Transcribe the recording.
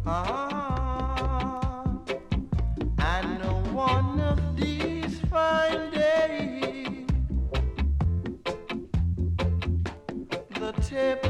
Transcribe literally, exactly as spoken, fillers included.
Ah, and one of these fine days, the tip